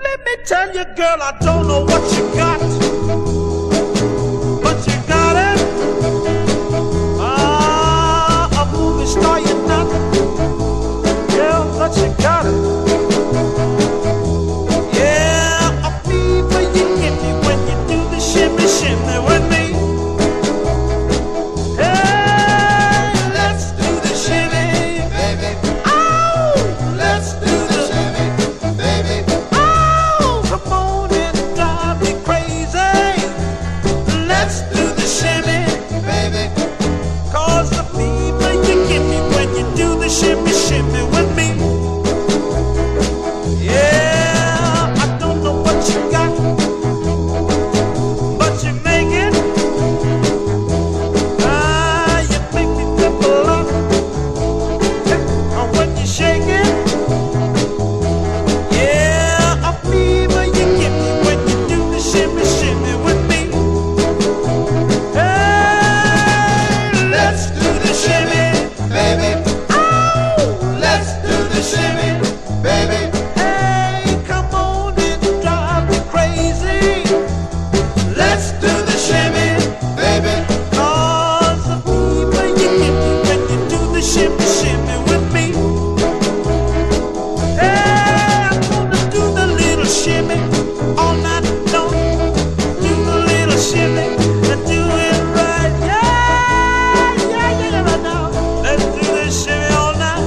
Let me tell you, girl, I don't know what you got, but you got it. A movie star you're not, girl, but you got it. Yeah, a fever you give me when you do the shimmy, shimmy with me. Hey, let's do the shimmy, baby. Oh, let's do the shimmy, baby. Oh, come on and drive me crazy. Let's do the shimmy, baby. 'Cause the fever you give me when you do the shimmy, shimmy with me. Yeah, I don't know what you got, but you make it. You make me flip a lot. When you shake it. Yeah, a fever you give me when you do the shimmy, shimmy with me. Hey, let's do the shimmy, baby. Oh, let's do the shimmy, baby. Hey, come on and drive me crazy. Let's do the shimmy, baby. 'Cause the fever you give me when you do the shimmy, shimmy with me. Hey, I'm gonna do the little shimmy all night long. Do the little shimmy and do it right. Yeah, yeah, yeah, right now. Let's do this shimmy all night.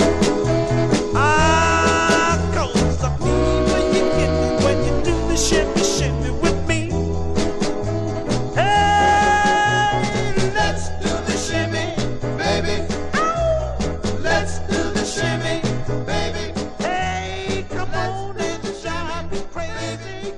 'Cause the fever you get me when you do the shimmy, shimmy with me. Hey, let's do the shimmy, baby. Oh, let's do the shimmy, baby. Hey, come on and drive me crazy.